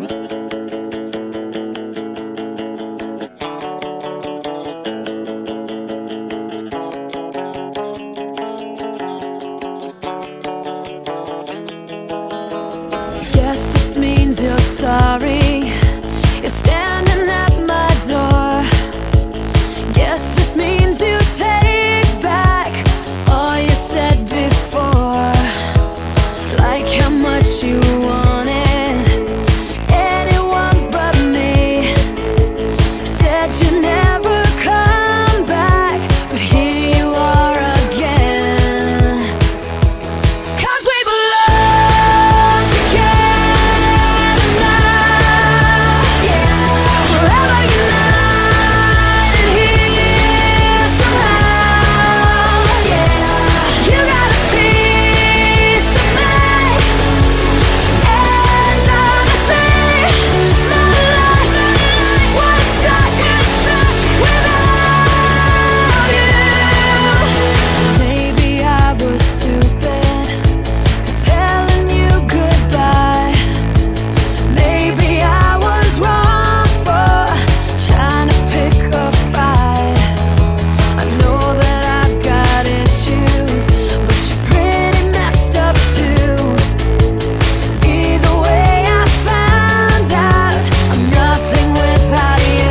Yes, this means you're sorry. You're standing at my door. Guess this means you take back all you said before. Like how much you wanted anyone but me. Said you never come back, but here you are again. 'Cause we belong together now, yeah. Forever united here somehow, yeah. You got a piece of me, and honestly, my life would suck without you. Maybe I was stupid for telling you goodbye. Maybe I was wrong for trying to pick a fight. I know that I've got issues, but you're pretty messed up too. Either way, I found out I'm nothing without you.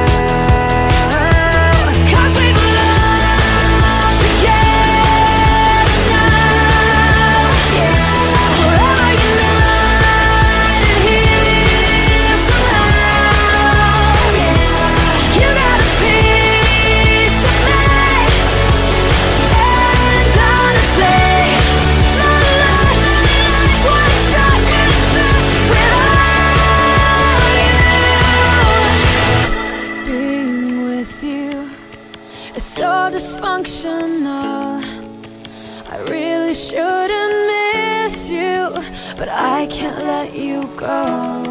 'Cause we belong together now, yeah. Forever united here somehow, yeah. You got a piece of me, and honestly, my life would suck without you. Being with you is so dysfunctional. I really shouldn't miss you, but I can't let you go.